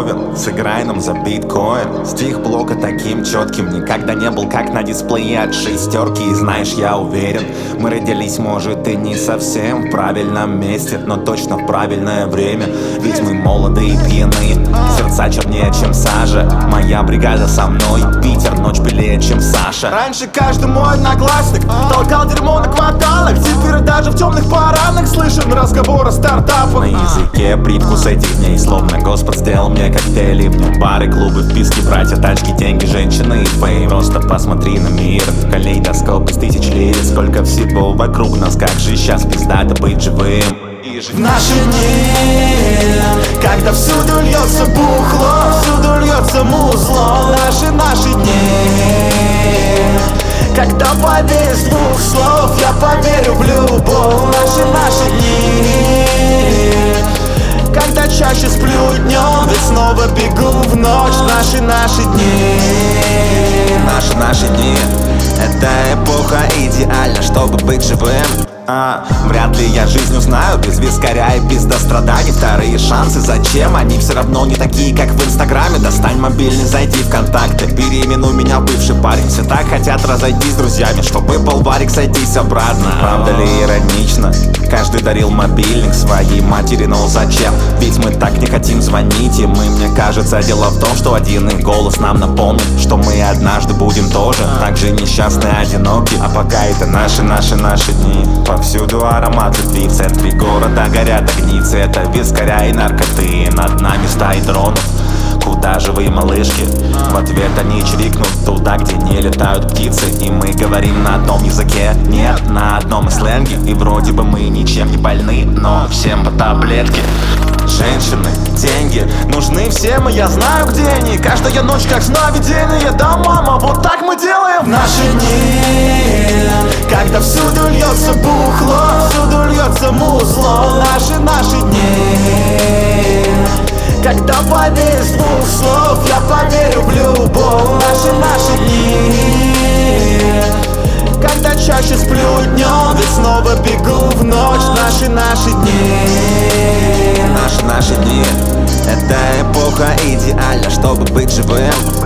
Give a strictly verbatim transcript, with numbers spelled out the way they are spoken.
ровен, сыграй нам за биткоин. Стих блока таким четким никогда не был, как на дисплее от шестерки. И знаешь, я уверен, мы родились, может, и не совсем в правильном месте, но точно в правильное время. Ведь мы молодые и пьяные, сердца чернее, чем сажа. Моя бригада со мной, Питер, ночь белее, чем Саша. Раньше каждый мой одноклассник толкал дерьмо на кварталах. Теперь даже в темных парадных слышен разговор о стартапах. На языке привкус этих дней, словно Господь сделал мне коктейли. В нем бары, клубы, вписки, братья, тачки, деньги, женщины и фейм. Просто посмотри на мир, калейдоскоп из тысяч лет. Сколько всего вокруг нас, как же сейчас пиздато быть живым. В наши дни, когда всюду льется бухло, всюду льется музло. Наши, наши дни, когда поверишь двух слов, я поверю в любовь. Наши, наши дни, когда чаще сплю днем, ведь снова бегу в ночь. Наши, наши дни, Наши, наши дни, это эпоха идеальна, чтобы быть живым. А, вряд ли я жизнь узнаю без вискаря и без достраданий. Вторые шансы зачем? Они все равно не такие, как в инстаграме. Достань мобильный, зайди в контакты, переименуй меня в бывший парень. Все так хотят разойтись с друзьями, чтобы полварик сойтись обратно. Правда ли иронично? Каждый дарил мобильник своей матери, но зачем? Ведь мы так не хотим звонить, и мы, мне кажется, дело в том, что один их голос нам напомнит, что мы однажды будем тоже так же несчастны, одиноки. А пока это наши, наши, наши дни. Повсюду аромат любви, в центре города горят огни цвета вискаря и наркоты. Над нами стаи дронов. Куда же вы, малышки? В ответ они чирикнут туда, где не летают птицы. И мы говорим на одном языке, нет, на одном сленге. И вроде бы мы ничем не больны, но всем по таблетке. Женщины, деньги нужны всем, и я знаю, где они. Каждая ночь как сновидение, да, мама, вот так мы делаем. В наши дни, когда всюду льется бухло, всюду льется музло. Наши, наши дни, когда поверишь двух слов, я поверю в любовь. Наши, наши дни, когда чаще сплю днем, ведь снова бегу в ночь. Наши, наши дни, Наши, наши дни, это эпоха идеальна, чтобы быть живым.